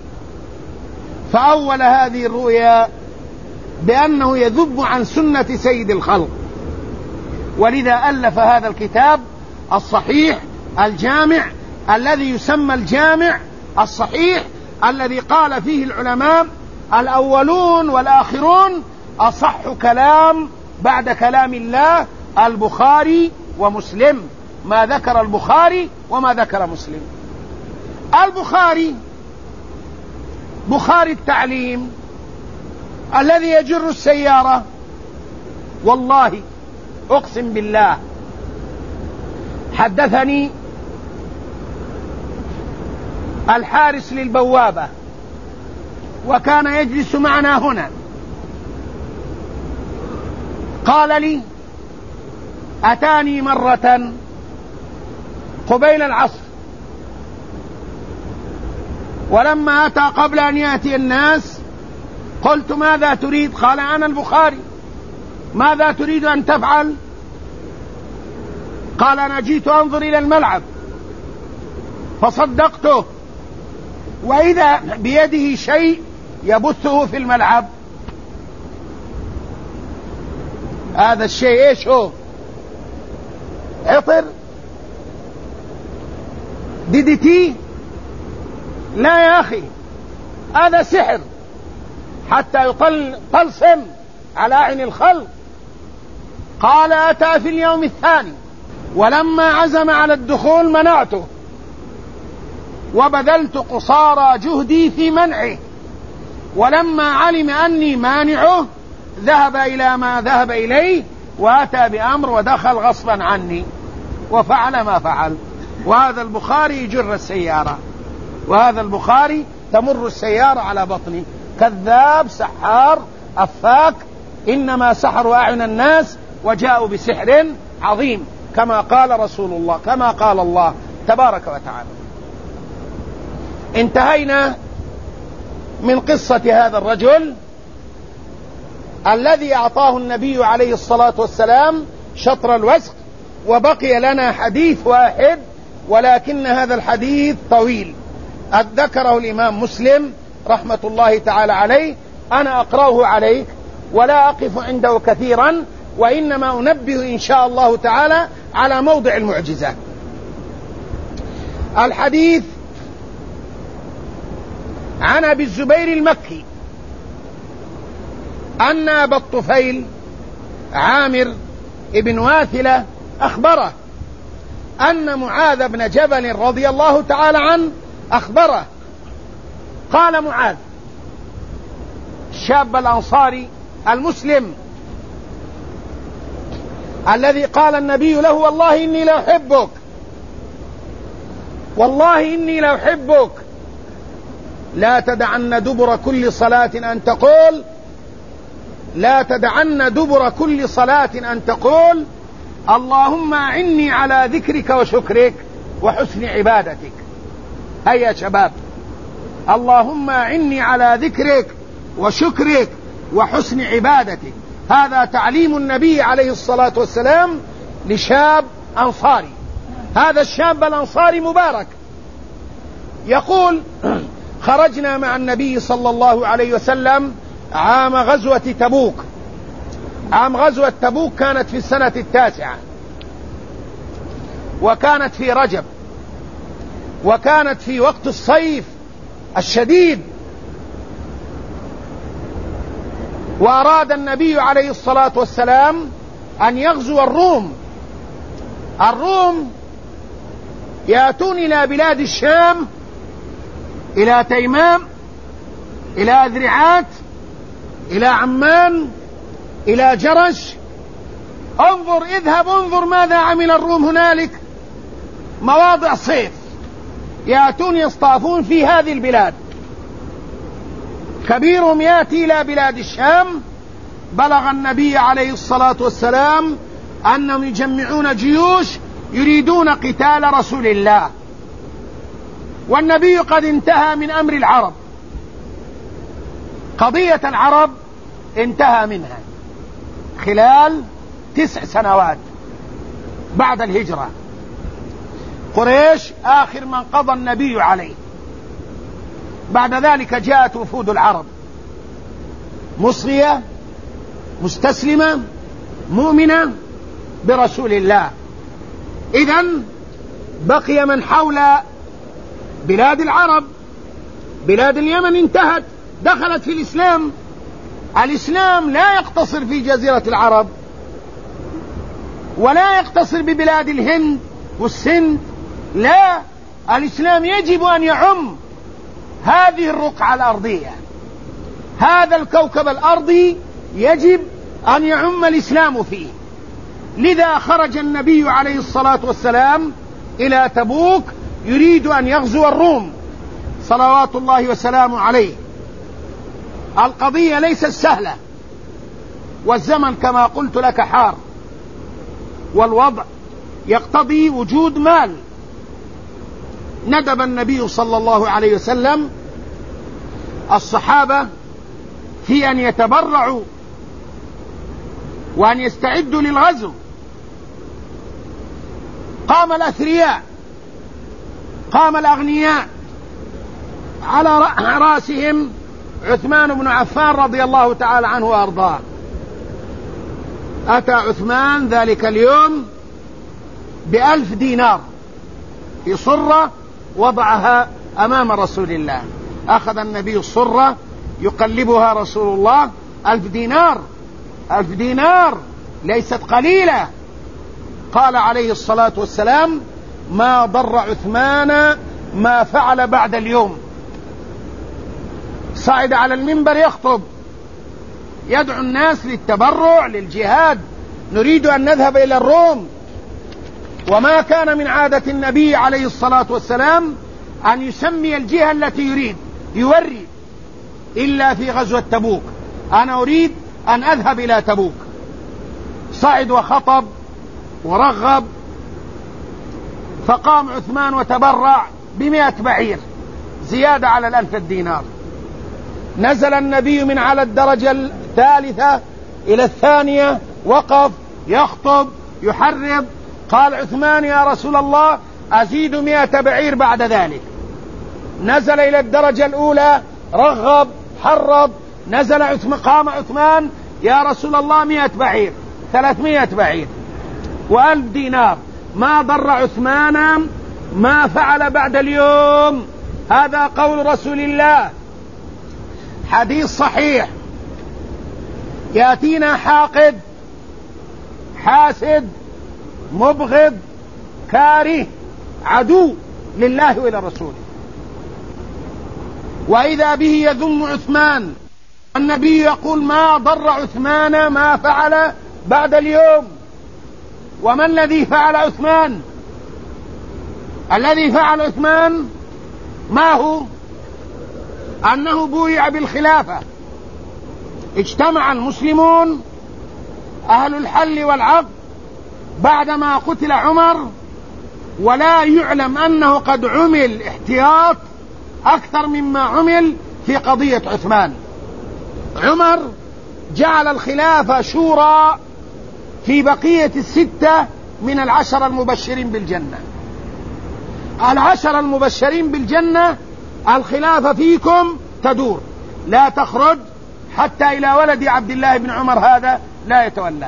فأول هذه الرؤيا بأنه يذب عن سنة سيد الخلق، ولذا ألف هذا الكتاب الصحيح الجامع الذي يسمى الجامع الصحيح، الذي قال فيه العلماء الأولون والآخرون أصح كلام بعد كلام الله البخاري ومسلم، ما ذكر البخاري وما ذكر مسلم. البخاري بخاري التعليم الذي يجر السيارة، والله أقسم بالله حدثني الحارس للبوابة وكان يجلس معنا هنا، قال لي: أتاني مرة قبيل العصر، ولما أتى قبل أن يأتي الناس قلت: ماذا تريد؟ قال: أنا البخاري. ماذا تريد أن تفعل؟ قال: أنا جيت أنظر إلى الملعب. فصدقته، وإذا بيده شيء يبثه في الملعب. هذا الشيء إيش هو؟ عطر؟ دي دي تي؟ لا يا أخي، هذا سحر حتى يطل طلسم على أعين الخلق. قال: أتى في اليوم الثاني، ولما عزم على الدخول منعته، وبذلت قصارى جهدي في منعه، ولما علم أني مانعه ذهب إلى ما ذهب إليه وأتى بأمر ودخل غصبا عني وفعل ما فعل. وهذا البخاري يجر السيارة، وهذا البخاري تمر السيارة على بطني. كذاب، سحار، أفاك، إنما سحروا أعين الناس وجاءوا بسحر عظيم، كما قال رسول الله، كما قال الله تبارك وتعالى. انتهينا من قصة هذا الرجل الذي أعطاه النبي عليه الصلاة والسلام شطر الوسق، وبقي لنا حديث واحد، ولكن هذا الحديث طويل ذكره الإمام مسلم رحمة الله تعالى عليه. أنا أقرأه عليك ولا أقف عنده كثيرا، وإنما أنبه إن شاء الله تعالى على موضع المعجزة. الحديث عن أبي الزبير المكي أن أبا الطفيل عامر ابن واثلة أخبره أن معاذ بن جبل رضي الله تعالى عنه أخبره. قال معاذ الشاب الأنصاري المسلم الذي قال النبي له والله إني لأحبك، والله إني لأحبك، لا تدعن دبر كل صلاة أن تقول لا تدعن دبر كل صلاة أن تقول اللهم أعني على ذكرك وشكرك وحسن عبادتك. هيا شباب، اللهم أعني على ذكرك وشكرك وحسن عبادتك. هذا تعليم النبي عليه الصلاة والسلام لشاب أنصاري. هذا الشاب الأنصاري مبارك يقول خرجنا مع النبي صلى الله عليه وسلم عام غزوة تبوك. عام غزوة تبوك كانت في السنة التاسعة، وكانت في رجب، وكانت في وقت الصيف الشديد. وأراد النبي عليه الصلاة والسلام أن يغزو الروم. الروم يأتون إلى بلاد الشام، إلى تيمام، إلى أذرعات، إلى عمان، إلى جرش. انظر، اذهب انظر ماذا عمل الروم هنالك، مواضع صيف، يأتون يصطافون في هذه البلاد. كبيرهم يأتي إلى بلاد الشام. بلغ النبي عليه الصلاة والسلام أنهم يجمعون جيوش يريدون قتال رسول الله، والنبي قد انتهى من أمر العرب. قضية العرب انتهى منها خلال تسع سنوات بعد الهجرة. قريش آخر من قضى النبي عليه. بعد ذلك جاءت وفود العرب مصغية مستسلمة مؤمنة برسول الله. إذن بقي من حول بلاد العرب. بلاد اليمن انتهت، دخلت في الإسلام. الإسلام لا يقتصر في جزيرة العرب، ولا يقتصر ببلاد الهند والسند، لا، الإسلام يجب أن يعم هذه الرقعة الأرضية. هذا الكوكب الأرضي يجب أن يعم الإسلام فيه. لذا خرج النبي عليه الصلاة والسلام إلى تبوك يريد أن يغزو الروم صلوات الله وسلامه عليه. القضية ليست سهلة، والزمن كما قلت لك حار، والوضع يقتضي وجود مال. ندب النبي صلى الله عليه وسلم الصحابة في أن يتبرعوا وأن يستعدوا للغزو. قام الأثرياء، قام الأغنياء، على رأسهم عثمان بن عفان رضي الله تعالى عنه وأرضاه. أتى عثمان ذلك اليوم بألف دينار في صرة وضعها أمام رسول الله. أخذ النبي الصرة يقلبها رسول الله. ألف دينار، ألف دينار ليست قليلة. قال عليه الصلاة والسلام ما ضر عثمان ما فعل بعد اليوم. صعد على المنبر يخطب يدعو الناس للتبرع للجهاد. نريد أن نذهب إلى الروم. وما كان من عادة النبي عليه الصلاة والسلام أن يسمي الجهة التي يريد يوري إلا في غزوة تبوك. أنا أريد أن أذهب إلى تبوك. صعد وخطب ورغب، فقام عثمان وتبرع بمئة بعير زيادة على الألف الدينار. نزل النبي من على الدرجة الثالثة إلى الثانية، وقف يخطب يحرض. قال عثمان: يا رسول الله أزيد مئة بعير بعد ذلك. نزل إلى الدرجة الأولى، رغب حرض. نزل عثمان، قام عثمان: يا رسول الله مئة بعير، ثلاثمائة بعير وألف دينار. ما ضر عثمان ما فعل بعد اليوم. هذا قول رسول الله، حديث صحيح. يأتينا حاقد حاسد مبغض كاره عدو لله وإلى رسوله، وإذا به يذم عثمان. النبي يقول: ما ضر عثمان ما فعل بعد اليوم. وما الذي فعل عثمان؟ الذي فعل عثمان ما هو؟ أنه بويع بالخلافة. اجتمع المسلمون أهل الحل والعقد بعدما قتل عمر، ولا يعلم أنه قد عمل احتياط أكثر مما عمل في قضية عثمان. عمر جعل الخلافة شورى في بقية الستة من العشر المبشرين بالجنة. العشر المبشرين بالجنة الخلافة فيكم تدور، لا تخرج حتى إلى ولد عبد الله بن عمر هذا لا يتولاه.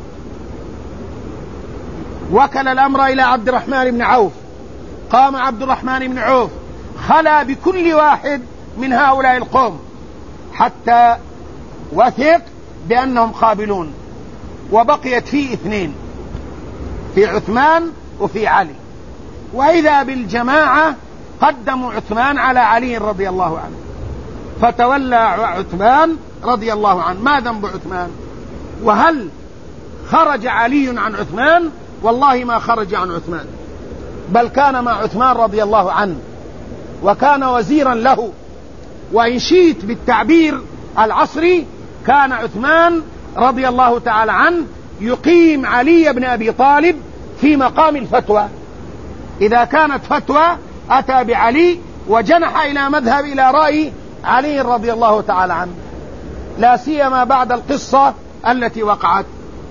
وكل الأمر إلى عبد الرحمن بن عوف. قام عبد الرحمن بن عوف خلا بكل واحد من هؤلاء القوم حتى وثق بأنهم قابلون، وبقيت فيه اثنين، في عثمان وفي علي. وإذا بالجماعة قدموا عثمان على علي رضي الله عنه، فتولى عثمان رضي الله عنه. ما ذنب عثمان؟ وهل خرج علي عن عثمان؟ والله ما خرج عن عثمان، بل كان مع عثمان رضي الله عنه وكان وزيرا له. وإن شئت بالتعبير العصري، كان عثمان رضي الله تعالى عنه يقيم علي بن أبي طالب في مقام الفتوى. إذا كانت فتوى أتى بعلي وجنح إلى مذهب إلى رأي علي رضي الله تعالى عنه، لا سيما بعد القصة التي وقعت.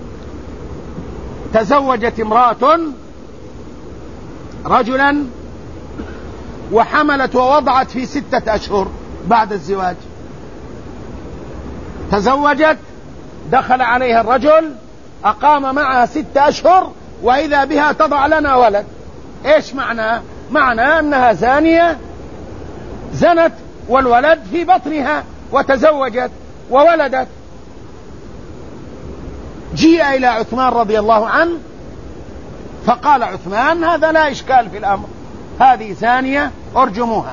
تزوجت امرأة رجلا وحملت ووضعت في ستة أشهر بعد الزواج. تزوجت، دخل عليها الرجل، أقام معها ستة أشهر، وإذا بها تضع لنا ولد. إيش معناه؟ معناه أنها زانية، زنت والولد في بطنها، وتزوجت وولدت. جيء إلى عثمان رضي الله عنه، فقال عثمان: هذا لا إشكال في الأمر، هذه زانية، ارجموها.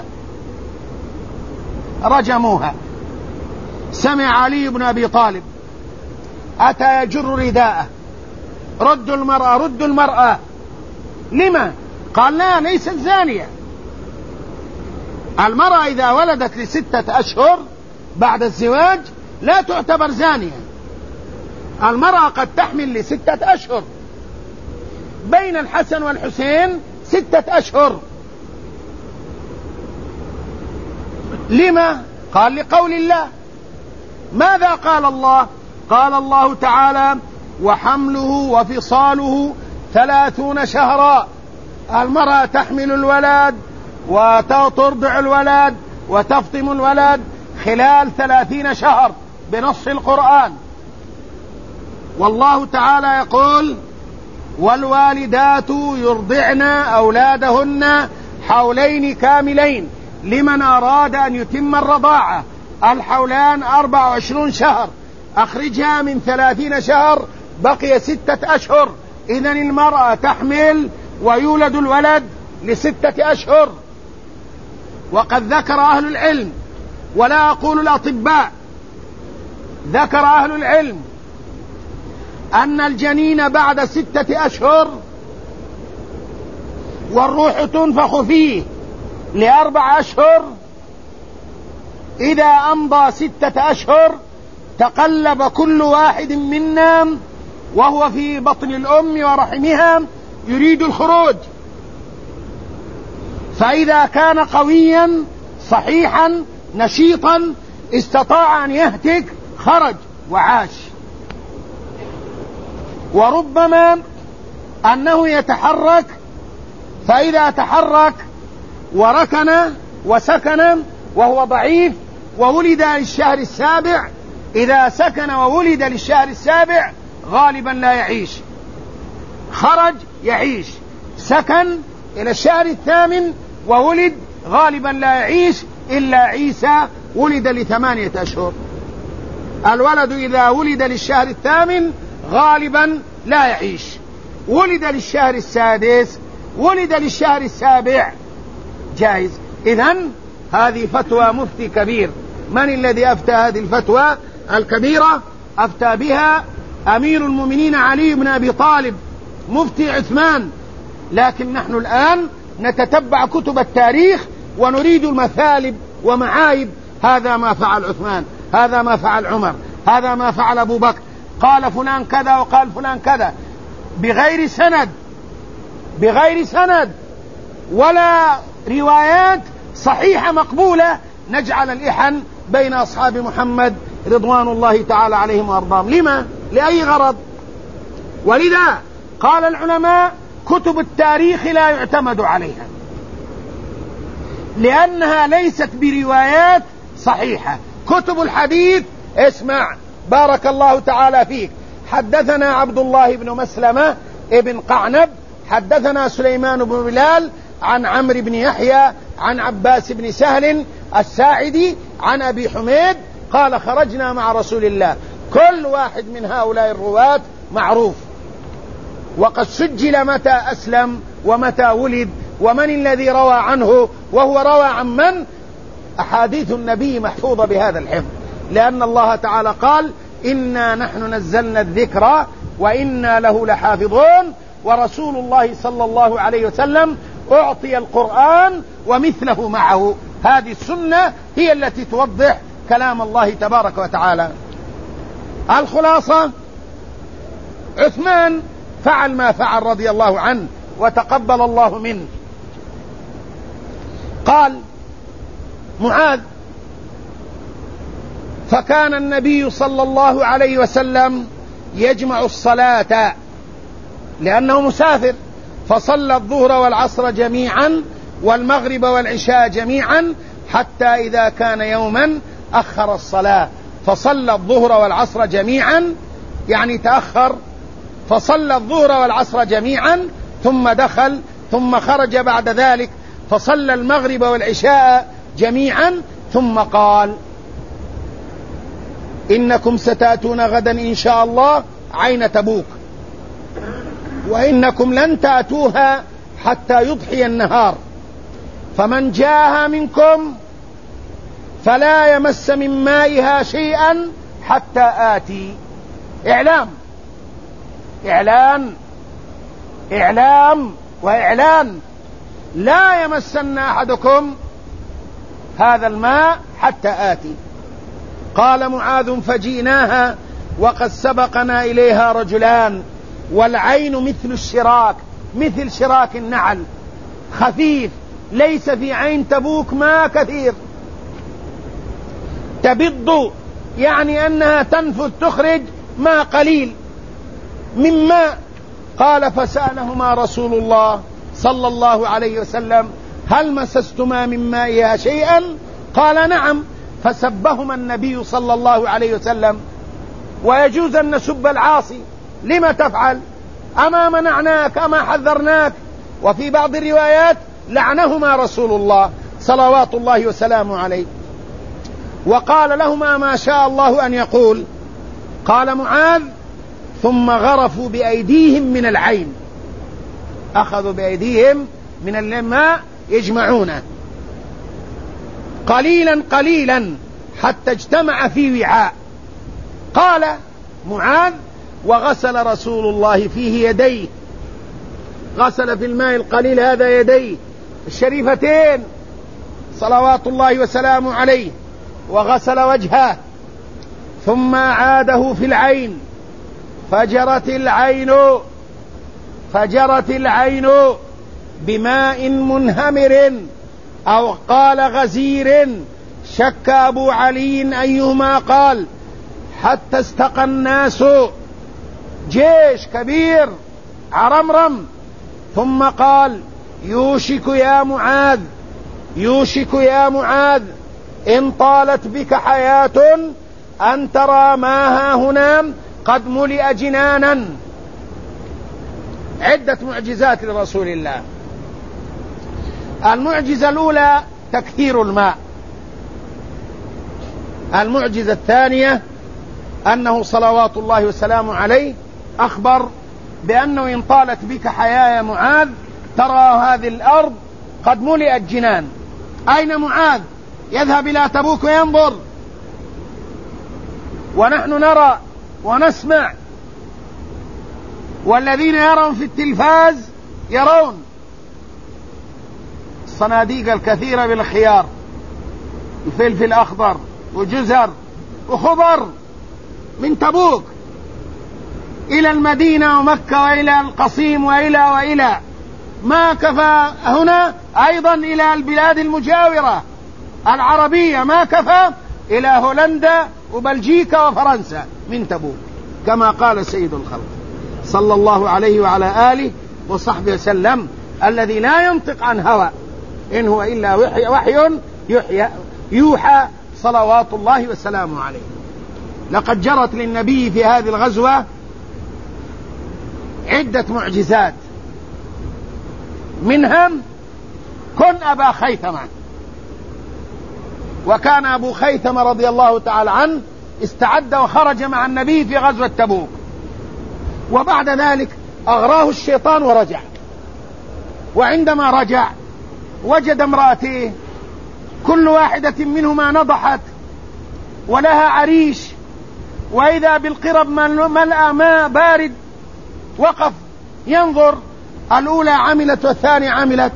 رجموها. سمع علي بن أبي طالب، أتى يجر رداءه: ردوا المرأة، ردوا المرأة. لما؟ قال: لا، ليست زانية. المرأة إذا ولدت لستة أشهر بعد الزواج لا تعتبر زانية. المرأة قد تحمل لستة أشهر، بين الحسن والحسين ستة أشهر. لما؟ قال: لقول الله. ماذا قال الله؟ قال الله تعالى: وحمله وفصاله ثلاثون شهرا. المرأة تحمل الولد وترضع الولد وتفطم الولد خلال ثلاثين شهر بنص القرآن. والله تعالى يقول: والوالدات يرضعن أولادهن حولين كاملين لمن أراد أن يتم الرضاعة. الحولان أربع وعشرون شهر، أخرجها من ثلاثين شهر، بقي ستة أشهر. إذن المرأة تحمل ويولد الولد لستة أشهر. وقد ذكر أهل العلم، ولا أقول الأطباء، ذكر أهل العلم أن الجنين بعد ستة أشهر والروح تنفخ فيه لأربع أشهر، إذا أمضى ستة أشهر تقلب كل واحد منا وهو في بطن الأم ورحمها يريد الخروج، فإذا كان قويا صحيحا نشيطا استطاع أن يهتك خرج وعاش. وربما أنه يتحرك، فإذا تحرك وركن وسكن وهو ضعيف وولد للشهر السابع، إذا سكن وولد للشهر السابع غالبا لا يعيش، خرج يعيش، سكن إلى الشهر الثامن وولد غالبا لا يعيش إلا عيسى ولد لثمانية أشهر. الولد إذا ولد للشهر الثامن غالبا لا يعيش، ولد للشهر السادس، ولد للشهر السابع جائز. إذن هذه فتوى مفتي كبير. من الذي أفتى هذه الفتوى الكبيرة؟ أفتى بها أمير المؤمنين علي بن أبي طالب مفتي عثمان. لكن نحن الآن نتتبع كتب التاريخ ونريد المثالب ومعايب. هذا ما فعل عثمان، هذا ما فعل عمر، هذا ما فعل أبو بكر، قال فلان كذا وقال فلان كذا بغير سند، بغير سند ولا روايات صحيحة مقبولة، نجعل الإحن بين أصحاب محمد رضوان الله تعالى عليهم وأرضاهم. لما؟ لأي غرض؟ ولذا قال العلماء كتب التاريخ لا يعتمد عليها لأنها ليست بروايات صحيحة. كتب الحديث اسمع بارك الله تعالى فيك، حدثنا عبد الله بن مسلمة ابن قعنب حدثنا سليمان بن بلال عن عمرو بن يحيى عن عباس بن سهل الساعدي عن أبي حميد قال خرجنا مع رسول الله. كل واحد من هؤلاء الرواة معروف، وقد سجل متى أسلم ومتى ولد ومن الذي روى عنه، وهو روى عن من؟ أحاديث النبي محفوظة بهذا الحفظ، لأن الله تعالى قال إنا نحن نزلنا الذكر وإنا له لحافظون. ورسول الله صلى الله عليه وسلم أعطي القرآن ومثله معه. هذه السنة هي التي توضح كلام الله تبارك وتعالى. الخلاصة عثمان فعل ما فعل رضي الله عنه وتقبل الله منه. قال معاذ فكان النبي صلى الله عليه وسلم يجمع الصلاة لأنه مسافر، فصلى الظهر والعصر جميعا والمغرب والعشاء جميعا حتى إذا كان يوما أخر الصلاة فصلى الظهر والعصر جميعا، يعني تأخر، فصلى الظهر والعصر جميعا ثم دخل ثم خرج بعد ذلك فصلى المغرب والعشاء جميعا ثم قال إنكم ستأتون غدا إن شاء الله عين تبوك، وإنكم لن تأتوها حتى يضحي النهار، فمن جاءها منكم فلا يمس من مائها شيئا حتى آتي. إعلام إعلان إعلام وإعلان لا يمسن أحدكم هذا الماء حتى آتي. قال معاذ فجئناها وقد سبقنا إليها رجلان والعين مثل الشراك، مثل شراك النعل، خفيف، ليس في عين تبوك ماء كثير، تبض يعني أنها تنفذ تخرج ماء قليل من ماء. قال فسألهما رسول الله صلى الله عليه وسلم هل مسستما من مائها شيئا؟ قال نعم، فسبهما النبي صلى الله عليه وسلم. ويجوز أن نسب العاصي، لما تفعل؟ أما منعناك أما حذرناك؟ وفي بعض الروايات لعنهما رسول الله صلوات الله وسلامه عليه، وقال لهما ما شاء الله أن يقول. قال معاذ ثم غرفوا بأيديهم من العين، أخذوا بأيديهم من الماء يجمعونه قليلا قليلا حتى اجتمع في وعاء. قال معاذ وغسل رسول الله فيه يديه، غسل في الماء القليل هذا يديه الشريفتين صلوات الله وسلامه عليه، وغسل وجهه، ثم عاده في العين فجرت العين فجرت العين بماء منهمر أو قال غزير، شك أبو علي أيهما قال، حتى استقى الناس، جيش كبير عرمرم، ثم قال يوشك يا معاذ يوشك يا معاذ إن طالت بك حياة أن ترى ما ها هنا قد ملئ جنانا. عدة معجزات لرسول الله. المعجزة الأولى تكثير الماء. المعجزة الثانية أنه صلوات الله وسلامه عليه أخبر بأنه إن طالت بك حياة يا معاذ ترى هذه الأرض قد ملئت جنان. أين معاذ؟ يذهب إلى تبوك وينظر، ونحن نرى ونسمع، والذين يرون في التلفاز يرون الصناديق الكثيرة بالخيار، الفلفل الأخضر وجزر وخضر من تبوك إلى المدينة ومكة وإلى القصيم وإلى وإلى ما كفى هنا، أيضا إلى البلاد المجاورة العربية ما كفى، إلى هولندا وبلجيكا وفرنسا من تبوك، كما قال سيد الخلق صلى الله عليه وعلى آله وصحبه وسلم، الذي لا ينطق عن هوى إن هو إلا وحي, وحي يحيى يوحى صلوات الله وسلامه عليه. لقد جرت للنبي في هذه الغزوة عدة معجزات، منها كن أبا خيثمة. وكان أبو خيثمة رضي الله تعالى عنه استعد وخرج مع النبي في غزوة تبوك، وبعد ذلك أغراه الشيطان ورجع، وعندما رجع وجد امرأتين كل واحدة منهما نضحت ولها عريش، وإذا بالقرب ملأ ماء بارد، وقف ينظر، الأولى عملت والثانية عملت.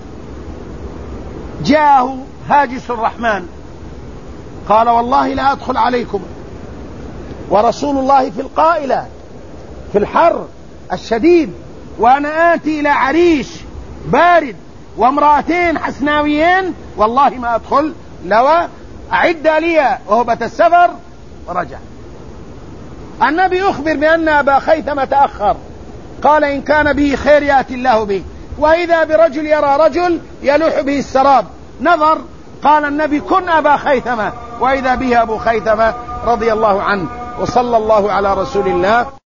جاءه هاجس الرحمن قال والله لا أدخل عليكم ورسول الله في القائلة في الحر الشديد، وأنا آتي إلى عريش بارد وامرأتين حسناويين، والله ما أدخل، لو أعد لي وهبة السفر. ورجع النبي أخبر بأن أبا خيثمة تأخر، قال إن كان به خير يأتي الله به، وإذا برجل يرى رجل يلوح به السراب، نظر قال النبي كن أبا خيثمة، وإذا به أبو خيثمة رضي الله عنه. وصلى الله على رسول الله.